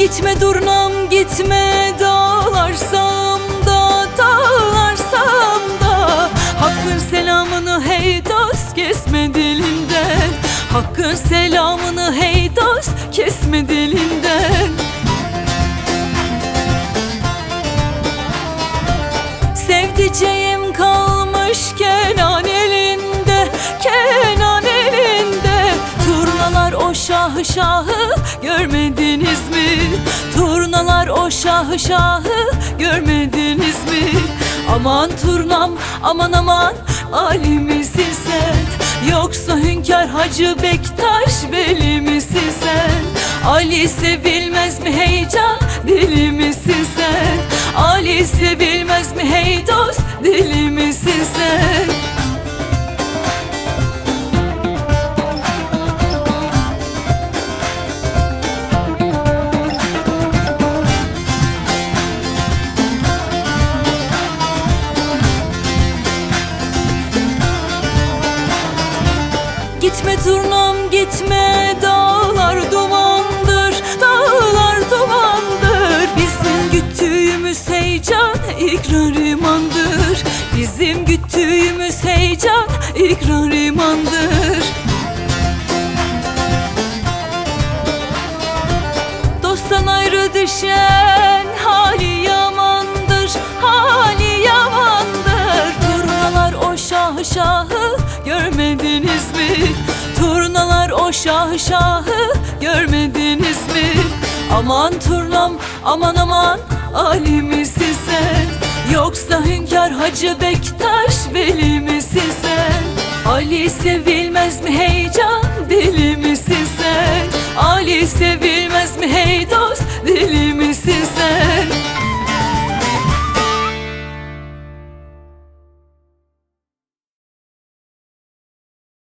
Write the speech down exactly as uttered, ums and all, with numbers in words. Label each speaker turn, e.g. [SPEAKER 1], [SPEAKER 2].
[SPEAKER 1] Gitme durnam gitme, dağlarsam da dağlarsam da Hakkın selamını hey dost kesme dilinden, Hakkın selamını hey dost kesme dilinden. Sevdiceğim kalmış Kenan elinde, Kenan elinde. Turnalar o şahı şahı görmediniz mi? Turnalar o şahı şahı görmediniz mi? Aman turnam aman aman, Ali misin sen? Yoksa Hünkâr Hacı Bektaş Veli misin sen? Ali sevilmez mi heyecan deli misin sen? Ali sevilmez mi hey dost deli misin sen? Gitme turnam gitme, dağlar dumandır, dağlar dumandır. Bizim güttüğümüz heyecan ikrar imandır, bizim güttüğümüz heyecan ikrar imandır. Dosttan ayrı düşen hali yamandır, hali yamandır. Turnalar o şahı şahı görmediniz mi? Turnalar o şahı şahı görmediniz mi? Aman turnam aman aman, Ali misin sen? Yoksa Hünkâr Hacı Bektaş Veli misin sen? Ali sevilmez mi hey